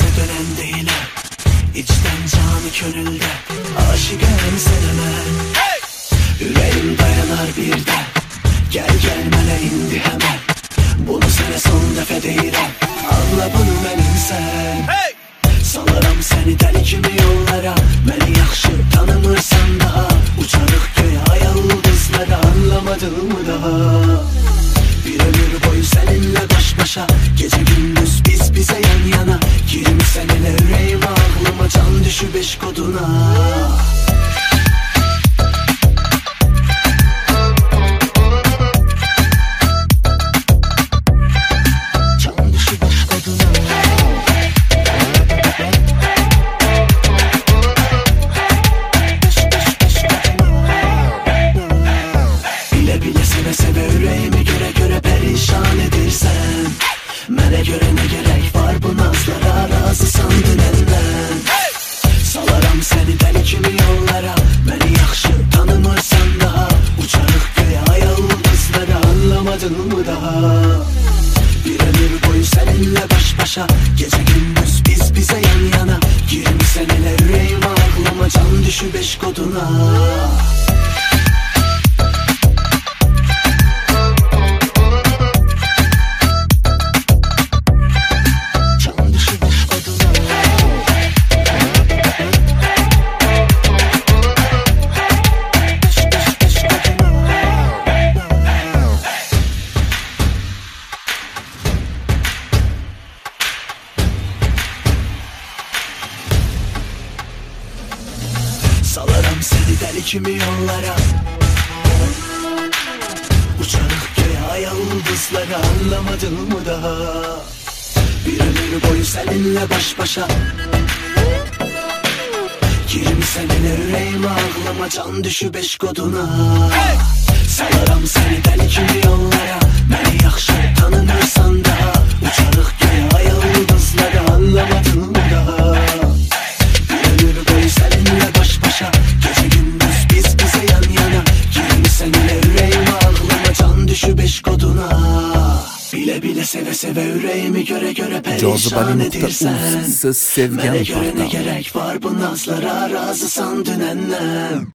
Dönse dönen değilim, içten canı gönülde. Aşıkım seneme, yüreğim dayanar bir de. Gel mene indi hemen, bunu sana son defa deyirəm. Anla bunu mənim sən, salarım səni dəli kimi yollara. Məni yaxşı tanımırsan daha, uçarıq göyə aya ulduzlara. Anlamadın mı daha? Bir ömür boyu seninle baş başa, gece gündüz biz bize yan yana. Girmişsen ele yüreğime, aklıma can düşü beş koduna. Mənə görə nə gerək var bu nazlara, razısan dünəndən. Salaram səni dəli kimi yollara, məni yaxşı tanımırsan daha. Uçarıq göyə aya ulduzlara, anlamadın mı daha? Bir ömür boyu səninlə baş başa, gecə gündüz biz bize yan yana. Girmişsən elə yüreğime, aklıma can düşü beş koduna. Salarım seni deli kimi yollara, uçarıq göyə aya ulduzlara. Anlamadın mı daha? Bir ömür boyu seninle baş başa, girmişsən elə yüreğime, aklıma can düşü beş koduna. Salarım seni deli kimi yollara, məni yaxşı tanımırsan daha. Uçarıq göyə aya ulduzlara, anlamadın mı daha? Bir ömür boyu seninle baş başa, gece gündüz biz bize yan yana. Girmişsən elə yüreğime, aklıma can düşü beş koduna. Bile bile seve seve yüreğimi göre perişan edirsən. Mənə görə nə gerek var bu nazlara, razısan dünəndən.